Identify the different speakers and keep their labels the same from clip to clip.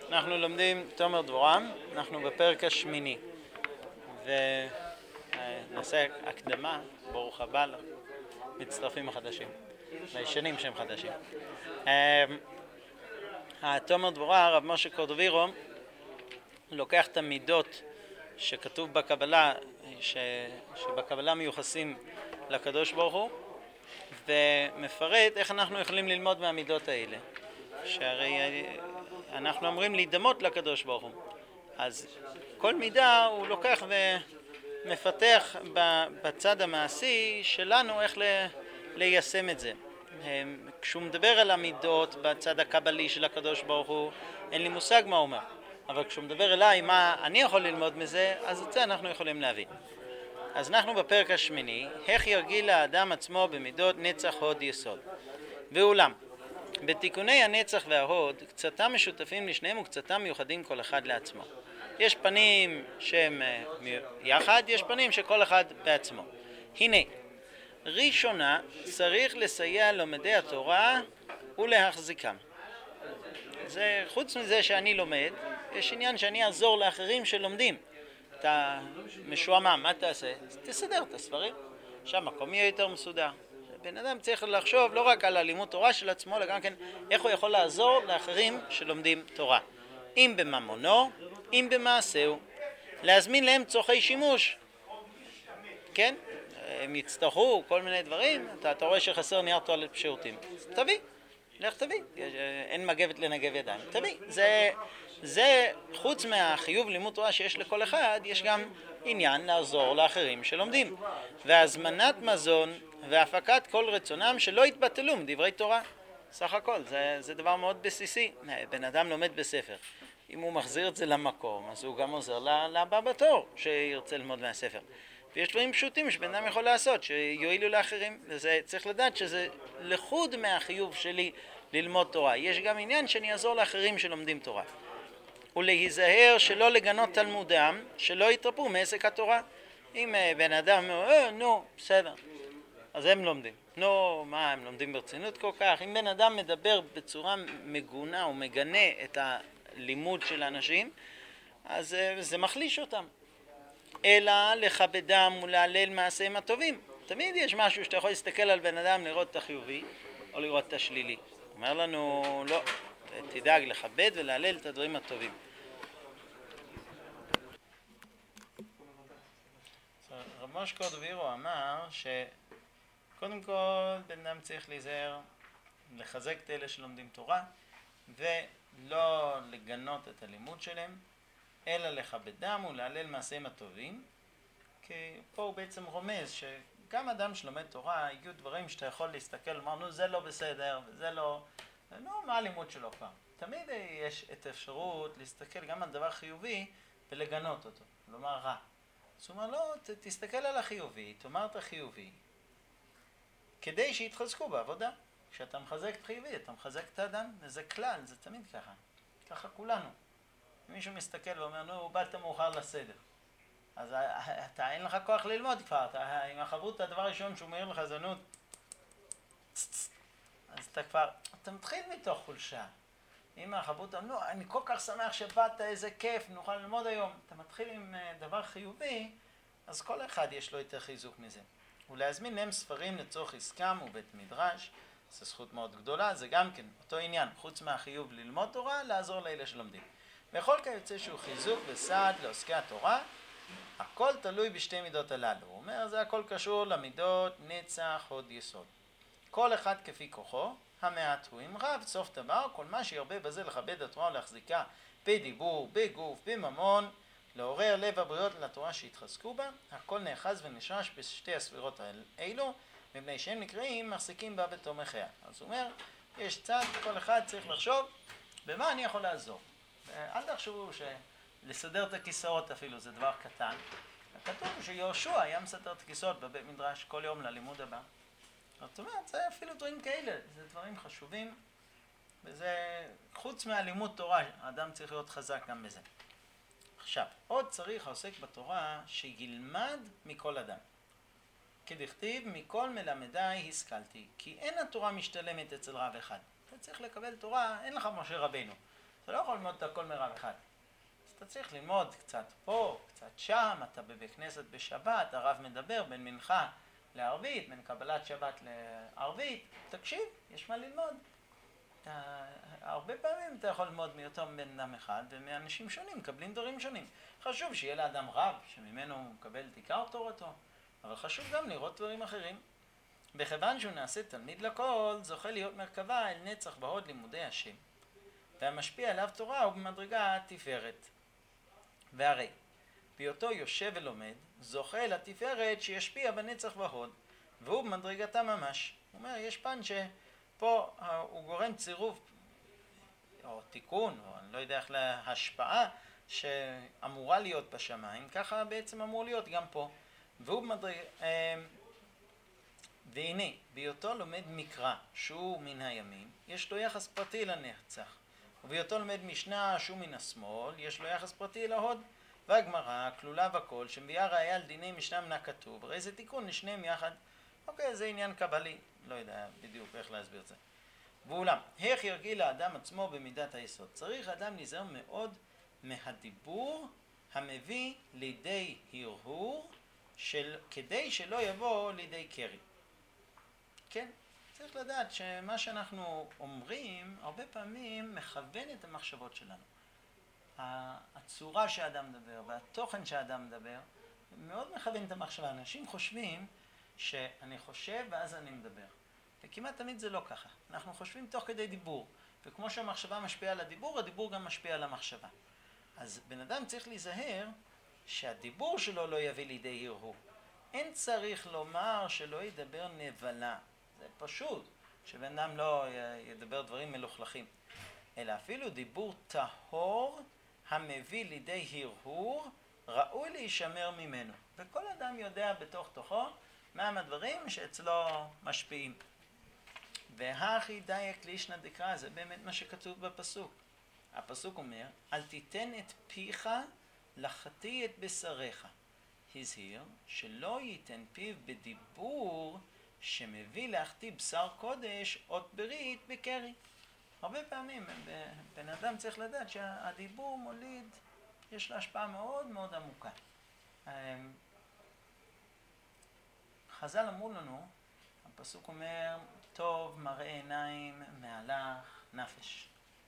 Speaker 1: אנחנו לומדים תומר דבורה, אנחנו בפרק השמיני ונעשה הקדמה, ברוך הבא למצטרפים החדשים, לישנים שהם חדשים. תומר דבורה, הרב משה קורדווירו, לוקח את המידות שכתוב בקבלה, שבקבלה מיוחסים לקדוש ברוך הוא, ומפרט איך אנחנו יכולים ללמוד מהמידות האלה. שהרי אנחנו אמורים להידמות לקדוש ברוך הוא. אז כל מידה הוא לוקח ומפתח בצד המעשי שלנו איך ליישם את זה. כשהוא מדבר על המידות בצד הקבלי של הקדוש ברוך הוא, אין לי מושג מה הוא אומר. אבל כשהוא מדבר אליי מה אני יכול ללמוד מזה, אז את זה אנחנו יכולים להבין. אז אנחנו בפרק השמיני, איך ירגיל האדם עצמו במידות נצח הוד יסוד. ואולם, בתיקוני הנצח וההוד, קצתם משותפים לשניהם וקצתם מיוחדים כל אחד לעצמו. יש פנים שהם יחד, יש פנים שכל אחד בעצמו. הנה, ראשונה צריך לסייע לומדי התורה ולהחזיקם. זה, חוץ מזה שאני לומד, יש עניין שאני אעזור לאחרים שלומדים. אתה משועמם, מה תעשה? תסדר את הספרים, שהמקום יהיה יותר מסודר. בן אדם צריך לחשוב לא רק על הלימוד תורה של עצמו, אלא גם כן איך הוא יכול לעזור לאחרים שלומדים תורה. אם בממונו, אם במעשהו. להזמין להם צורכי שימוש. כן? הם יצטרכו כל מיני דברים. אתה רואה שחסר נייר טואלט בשירותים. תביא. לך תביא. אין מגבת לנגב ידיים. תביא. זה חוץ מהחיוב לימוד תורה שיש לכל אחד, יש גם עניין לעזור לאחרים שלומדים. והזמנת מזון והפקת כל רצונם שלא יתבטלו מדברי תורה. סך הכל, זה דבר מאוד בסיסי. בן אדם לומד בספר. אם הוא מחזיר את זה למקום, אז הוא גם עוזר לבא בתור שירצה ללמוד מהספר. ויש דברים פשוטים שבן אדם יכול לעשות, שיועילו לאחרים. וזה צריך לדעת שזה לחוד מהחיוב שלי ללמוד תורה. יש גם עניין שאני אעזור לאחרים שלומדים תורה. ולהיזהר שלא לגנות תלמודם, שלא יתרפו מעסק התורה. אם בן אדם נו, בסדר. אז הם לומדים. נו, מה, הם לומדים ברצינות כל כך? אם בן אדם מדבר בצורה מגונה ומגנה את הלימוד של האנשים, אז זה מחליש אותם. אלא לכבדם ולהלל מעשיהם הטובים. תמיד יש משהו שאתה יכול להסתכל על בן אדם, לראות את החיובי או לראות את השלילי. אומר לנו, לא, תדאג לכבד ולהלל את הדברים הטובים. רב משה קורדווירו אמר שקודם כל בן אדם צריך להיזהר, לחזק את אלה שלומדים תורה ולא לגנות את הלימוד שלהם, אלא לכבדם ולהלל מעשיהם הטובים. כי פה הוא בעצם רומז שגם אדם שלומד תורה, יהיו דברים שאתה יכול להסתכל, לומר, נו זה לא בסדר וזה לא, נו מה הלימוד שלו כבר? תמיד יש את האפשרות להסתכל גם על דבר חיובי ולגנות אותו, לומר רע. אז הוא אומר, לא, תסתכל על החיובי, תאמר את החיובי, כדי שיתחזקו בעבודה. כשאתה מחזק את חיובי, אתה מחזק את האדם, וזה כלל, זה תמיד ככה. ככה כולנו. אם מישהו מסתכל ואומר, נו, באת מאוחר לסדר. אז אתה אין לך כוח ללמוד כבר, עם החברות הדבר הראשון שהוא מעיר לך זה נו, אז אתה מתחיל מתוך חולשה. אם החברות אמר, נו, אני כל כך שמח שבאת, איזה כיף, נוכל ללמוד היום. אתה מתחיל עם דבר חיובי, אז כל אחד יש לו יותר חיזוק מזה. ולהזמין להם ספרים לצורך עסקם ובית מדרש, זו זכות מאוד גדולה, זה גם כן אותו עניין, חוץ מהחיוב ללמוד תורה, לעזור לאלה שלומדים. בכל כיוצא שהוא חיזוק וסעד לעוסקי התורה, הכל תלוי בשתי מידות הללו. הוא אומר, זה הכל קשור למידות נצח הוד יסוד. כל אחד כפי כוחו, המעט הוא עם רב, סוף דבר, כל מה שירבה בזה לכבד התורה ולהחזיקה בדיבור, בגוף, בממון, לעורר לב הבריות לתורה שהתחזקו בה, הכל נאחז ונשרש בשתי הספירות האלו, מפני שהם נקראים מחזיקים בה בתום החיה. אז הוא אומר, יש צד, כל אחד צריך לחשוב, במה אני יכול לעזור? אל תחשבו שלסדר את הכיסאות אפילו זה דבר קטן. כתוב שיהושע היה מסדר את הכיסאות בבית מדרש כל יום ללימוד הבא. זאת אומרת, זה אפילו דברים כאלה, זה דברים חשובים, וזה חוץ מהלימוד תורה, האדם צריך להיות חזק גם בזה. עכשיו, עוד צריך העוסק בתורה שילמד מכל אדם. כדכתיב, מכל מלמדי השכלתי, כי אין התורה משתלמת אצל רב אחד. אתה צריך לקבל תורה, אין לך משה רבינו. אתה לא יכול ללמוד את הכל מרב אחד. אז אתה צריך ללמוד קצת פה, קצת שם, אתה בבית כנסת בשבת, הרב מדבר בין מנחה לערבית, בין קבלת שבת לערבית, תקשיב, יש מה ללמוד. הרבה פעמים אתה יכול ללמוד מאותו בן אדם אחד, ומאנשים שונים מקבלים דברים שונים. חשוב שיהיה לאדם רב, שממנו הוא מקבל את עיקר תורתו, אבל חשוב גם לראות דברים אחרים. בכיוון שהוא נעשה תלמיד לכל, זוכה להיות מרכבה אל נצח בהוד לימודי השם. והמשפיע עליו תורה הוא במדרגה תפארת. והרי, בהיותו יושב ולומד, זוכה לתפארת שישפיע בנצח בהוד, והוא במדרגתה ממש. הוא אומר, יש פן שפה הוא גורם צירוף, או תיקון, או אני לא יודע איך להשפעה, שאמורה להיות בשמיים, ככה בעצם אמור להיות גם פה. והוא והנה, בהיותו לומד מקרא, שהוא מן הימין, יש לו יחס פרטי לנצח. ובהיותו לומד משנה, שהוא מן השמאל, יש לו יחס פרטי להוד. והגמרא, כלולה בכל, שמביאה ראיה על דיני משנה מן הכתוב, הרי זה תיקון לשניהם יחד. אוקיי, זה עניין קבלי, לא יודע בדיוק איך להסביר את זה. ואולם, איך ירגיל האדם עצמו במידת היסוד? צריך האדם להיזהר מאוד מהדיבור המביא לידי הרהור, כדי שלא יבוא לידי קרי. כן, צריך לדעת שמה שאנחנו אומרים הרבה פעמים מכוון את המחשבות שלנו. הצורה שהאדם מדבר והתוכן שהאדם מדבר מאוד מכוון את המחשבה. אנשים חושבים שאני חושב ואז אני מדבר. וכמעט תמיד זה לא ככה. אנחנו חושבים תוך כדי דיבור. וכמו שהמחשבה משפיעה על הדיבור, הדיבור גם משפיע על המחשבה. אז בן אדם צריך להיזהר שהדיבור שלו לא יביא לידי הרהור. אין צריך לומר שלא ידבר נבלה. זה פשוט, שבן אדם לא ידבר דברים מלוכלכים. אלא אפילו דיבור טהור המביא לידי הרהור, ראוי להישמר ממנו. וכל אדם יודע בתוך תוכו מהם הדברים שאצלו משפיעים. והכי דייק לישנא דקרא, זה באמת מה שכתוב בפסוק. הפסוק אומר, אל תיתן את פיך לחטיא את בשריך. הזהיר שלא ייתן פיו בדיבור שמביא להחטיא בשר קודש אות ברית בקרי. הרבה פעמים בן אדם צריך לדעת שהדיבור מוליד, יש לה השפעה מאוד מאוד עמוקה. חז"ל אמרו לנו, הפסוק אומר, טוב מראה עיניים מהלך נפש.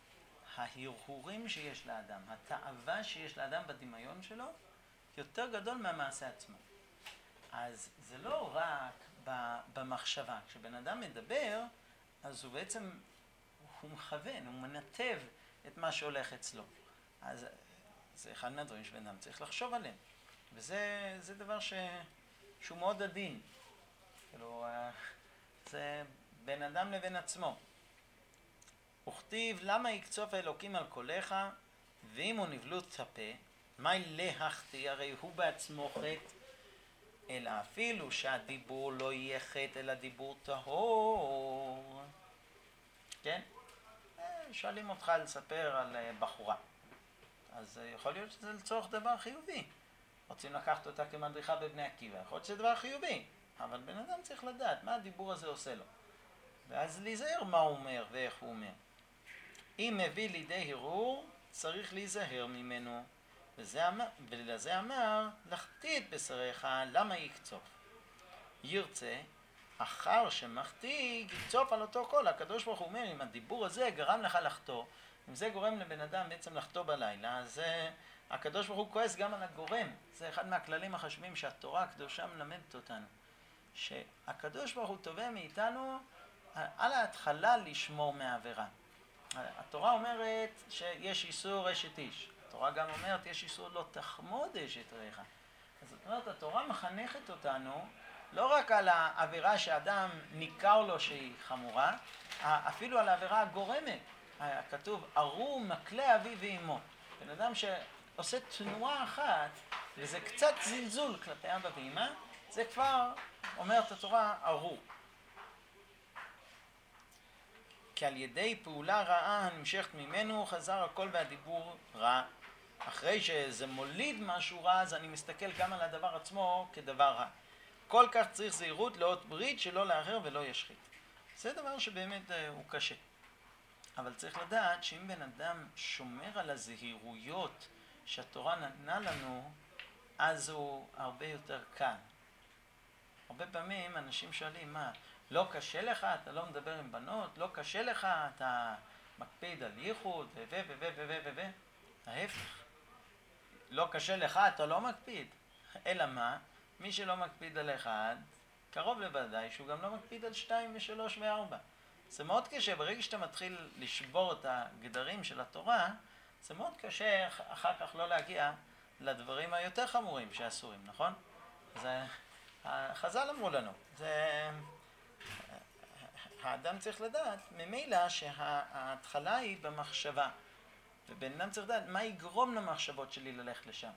Speaker 1: ההרהורים שיש לאדם, התאווה שיש לאדם בדמיון שלו, יותר גדול מהמעשה עצמו. אז זה לא רק במחשבה. כשבן אדם מדבר, אז הוא בעצם, הוא מכוון, הוא מנתב את מה שהולך אצלו. אז זה אחד מהדברים שבן אדם צריך לחשוב עליהם. וזה דבר שהוא מאוד עדין. כאילו, זה בין אדם לבין עצמו. וכתיב, למה יקצוף האלוקים על קולך, ואם הוא נבלות הפה, מה להחטיא? הרי הוא בעצמו חטא, אלא אפילו שהדיבור לא יהיה חטא, אלא דיבור טהור. כן? שואלים אותך לספר על בחורה. אז יכול להיות שזה לצורך דבר חיובי. רוצים לקחת אותה כמדריכה בבני עקיבא. יכול להיות שזה דבר חיובי. אבל בן אדם צריך לדעת מה הדיבור הזה עושה לו. ואז להיזהר מה הוא אומר ואיך הוא אומר. אם מביא לידי הרהור, צריך להיזהר ממנו. ולזה אמר, לחטיא את בשריך, למה יקצוף? ירצה, אחר שמחטיא, יקצוף על אותו קול. הקדוש ברוך הוא אומר, אם הדיבור הזה גרם לך לחטוא, אם זה גורם לבן אדם בעצם לחטוא בלילה, אז הקדוש ברוך הוא כועס גם על הגורם. זה אחד מהכללים החשובים שהתורה הקדושה מלמדת אותנו. שהקדוש ברוך הוא תובע מאיתנו על ההתחלה לשמור מהעבירה. התורה אומרת שיש איסור אשת איש. התורה גם אומרת יש איסור לא תחמוד אשת רעך. אז זאת אומרת, התורה מחנכת אותנו לא רק על העבירה שאדם ניכר לו שהיא חמורה, אפילו על העבירה הגורמת. כתוב, ארור מקלה אבי ואמו. בן אדם שעושה תנועה אחת, וזה קצת זלזול כלפי אבא ואמא, זה כבר, אומרת התורה, ארור. כי על ידי פעולה רעה הנמשכת ממנו, חזר הכל והדיבור רע. אחרי שזה מוליד משהו רע, אז אני מסתכל גם על הדבר עצמו כדבר רע. כל כך צריך זהירות לאות ברית שלא לאחר ולא ישחית. זה דבר שבאמת הוא קשה. אבל צריך לדעת שאם בן אדם שומר על הזהירויות שהתורה נתנה לנו, אז הוא הרבה יותר קל. הרבה פעמים אנשים שואלים, מה, לא קשה לך, אתה לא מדבר עם בנות, לא קשה לך, אתה מקפיד על ייחוד, ההפך. לא קשה לך, אתה לא מקפיד. אלא מה? מי שלא מקפיד על אחד, קרוב לוודאי שהוא גם לא מקפיד על 2 ו3 ו4. זה מאוד קשה, ברגע שאתה מתחיל לשבור את הגדרים של התורה, זה מאוד קשה אחר כך לא להגיע לדברים היותר חמורים שאסורים, נכון? זה, החז"ל אמרו לנו, האדם צריך לדעת ממילא שההתחלה היא במחשבה, ובן אדם צריך לדעת מה יגרום למחשבות שלי ללכת לשם.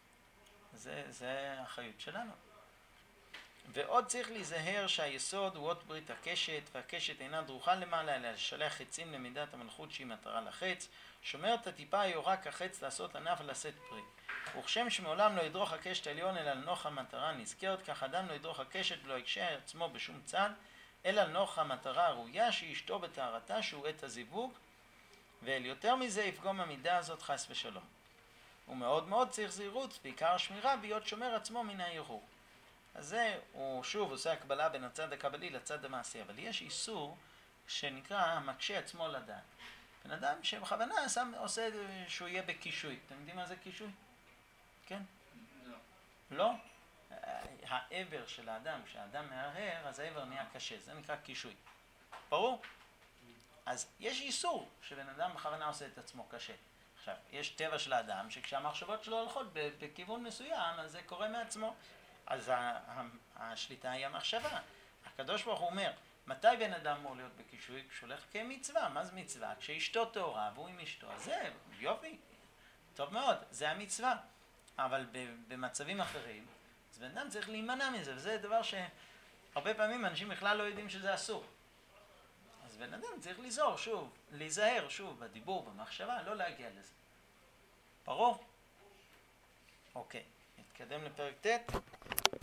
Speaker 1: זה האחריות שלנו. ועוד צריך להיזהר שהיסוד הוא אות ברית הקשת, והקשת אינה דרוכה למעלה, אלא לשלח חצים למידת המלכות שהיא מטרה לחץ, שומרת הטיפה היורה כחץ לעשות ענף ולשאת פרי. וכשם שמעולם לא ידרוך הקשת העליון אלא לנוח המטרה נזכרת, כך אדם לא ידרוך הקשת ולא יקשה עצמו בשום צד, אלא לנוח המטרה הראויה שהיא אשתו בטהרתה שהוא עת הזיווג, ואל יותר מזה יפגום המידה הזאת חס ושלום. ומאוד מאוד צריך זהירות, בעיקר שמירה בהיות שומר עצמו מן הערעור. אז זה, הוא שוב עושה הקבלה בין הצד הקבלי לצד המעשי, אבל יש איסור שנקרא מקשה עצמו לדעת. בן אדם שבכוונה עושה שהוא יהיה בקישוי. אתם יודעים מה זה קישוי? כן? לא. לא? העבר של האדם, כשהאדם מהרהר, אז העבר נהיה קשה, זה נקרא קישוי. ברור? אז יש איסור שבן אדם בכוונה עושה את עצמו קשה. עכשיו, יש טבע של האדם שכשהמחשבות שלו הולכות בכיוון מסוים, אז זה קורה מעצמו. אז השליטה היא המחשבה. הקדוש ברוך הוא אומר, מתי בן אדם אמור להיות בקישוי? כשהוא הולך כמצווה. מה זה מצווה? כשאשתו טהורה והוא עם אשתו. אז זה יופי, טוב מאוד, זה המצווה. אבל במצבים אחרים, אז בן אדם צריך להימנע מזה, וזה דבר שהרבה פעמים אנשים בכלל לא יודעים שזה אסור. אז בן אדם צריך להיזהר שוב בדיבור, במחשבה, לא להגיע לזה. ברור? אוקיי, נתקדם לפרק ט'.